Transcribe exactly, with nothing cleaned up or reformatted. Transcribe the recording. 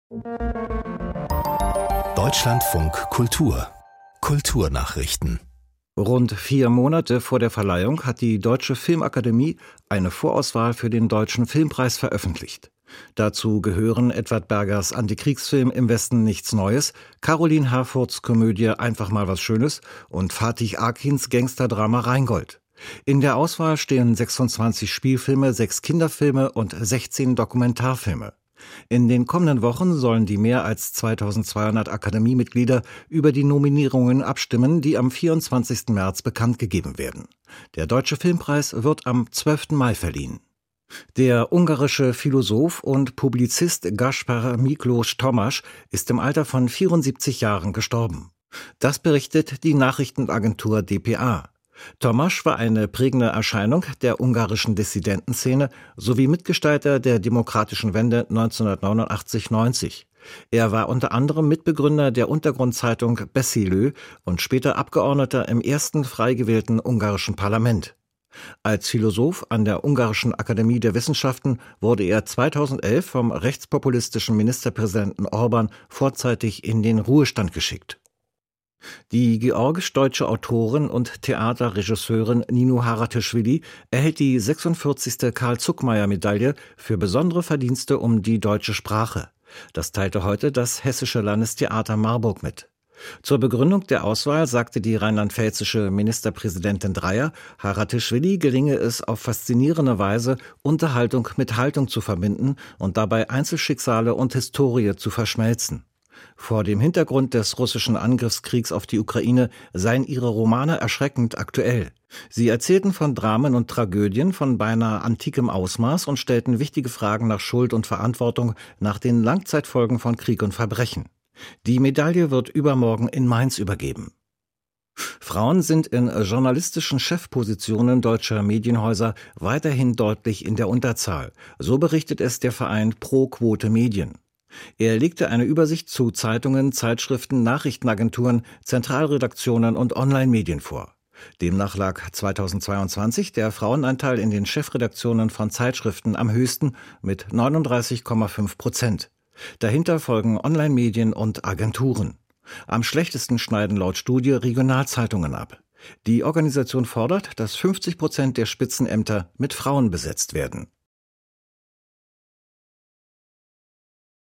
Deutschlandfunk Kultur Kulturnachrichten. Rund vier Monate vor der Verleihung hat die Deutsche Filmakademie eine Vorauswahl für den Deutschen Filmpreis veröffentlicht. Dazu gehören Edward Bergers Antikriegsfilm Im Westen nichts Neues, Caroline Herfurths Komödie Einfach mal was Schönes und Fatih Akins Gangsterdrama Rheingold. In der Auswahl stehen sechsundzwanzig Spielfilme, sechs Kinderfilme und sechzehn Dokumentarfilme. In den kommenden Wochen sollen die mehr als zweitausendzweihundert Akademiemitglieder über die Nominierungen abstimmen, die am vierundzwanzigsten März bekannt gegeben werden. Der Deutsche Filmpreis wird am zwölften Mai verliehen. Der ungarische Philosoph und Publizist Gaspar Miklós Tamás ist im Alter von vierundsiebzig Jahren gestorben. Das berichtet die Nachrichtenagentur D P A. Tamás war eine prägende Erscheinung der ungarischen Dissidentenszene sowie Mitgestalter der demokratischen Wende neunzehnhundertneunundachtzig neunzig. Er war unter anderem Mitbegründer der Untergrundzeitung Beszélő und später Abgeordneter im ersten frei gewählten ungarischen Parlament. Als Philosoph an der Ungarischen Akademie der Wissenschaften wurde er zweitausendelf vom rechtspopulistischen Ministerpräsidenten Orbán vorzeitig in den Ruhestand geschickt. Die georgisch-deutsche Autorin und Theaterregisseurin Nino Haratischvili erhält die sechsundvierzigste Karl-Zuckmayer-Medaille für besondere Verdienste um die deutsche Sprache. Das teilte heute das Hessische Landestheater Marburg mit. Zur Begründung der Auswahl sagte die rheinland-pfälzische Ministerpräsidentin Dreyer, Haratischvili gelinge es auf faszinierende Weise, Unterhaltung mit Haltung zu verbinden und dabei Einzelschicksale und Historie zu verschmelzen. Vor dem Hintergrund des russischen Angriffskriegs auf die Ukraine seien ihre Romane erschreckend aktuell. Sie erzählten von Dramen und Tragödien von beinahe antikem Ausmaß und stellten wichtige Fragen nach Schuld und Verantwortung, nach den Langzeitfolgen von Krieg und Verbrechen. Die Medaille wird übermorgen in Mainz übergeben. Frauen sind in journalistischen Chefpositionen deutscher Medienhäuser weiterhin deutlich in der Unterzahl. So berichtet es der Verein Pro Quote Medien. Er legte eine Übersicht zu Zeitungen, Zeitschriften, Nachrichtenagenturen, Zentralredaktionen und Online-Medien vor. Demnach lag zweitausendzweiundzwanzig der Frauenanteil in den Chefredaktionen von Zeitschriften am höchsten mit neununddreißig Komma fünf Prozent. Dahinter folgen Online-Medien und Agenturen. Am schlechtesten schneiden laut Studie Regionalzeitungen ab. Die Organisation fordert, dass fünfzig Prozent der Spitzenämter mit Frauen besetzt werden.